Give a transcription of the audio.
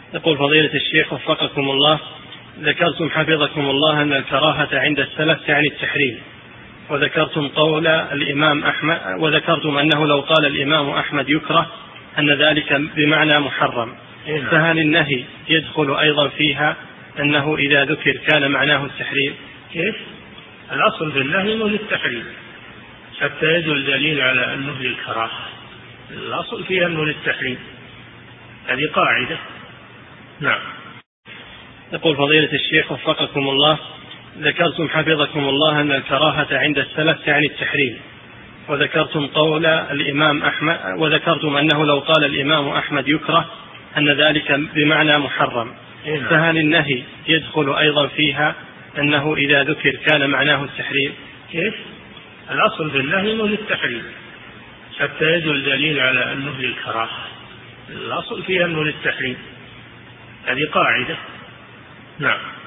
يقول فضيلة الشيخ وفقكم الله، ذكرتم حفظكم الله أن الكراهة عند السلف تعني التحريم، وذكرتم قول الإمام أحمد، وذكرتم أنه لو قال الإمام أحمد يكره أن ذلك بمعنى محرم، فهل النهي يدخل أيضا فيها أنه إذا ذكر كان معناه التحريم؟ كيف؟ الأصل في النهي أنه للتحريم حتى يدل دليل على أنه للكراهة، الأصل فيها أنه للتحريم، هذه قاعدة. نعم. يقول فضيلة الشيخ وفقكم الله، ذكرتم حفظكم الله أن الكراهة عند السلف تعني التحريم، وذكرتم قول الإمام أحمد، وذكرتم أنه لو قال الإمام أحمد يكره أن ذلك بمعنى محرم، فهل النهي يدخل أيضا فيها أنه إذا ذكر كان معناه التحريم؟ كيف؟ الأصل في النهي أنه للتحريم حتى يدل دليل على أنه للكراهة، الأصل فيها أنه للتحريم، هذه قاعدة. نعم.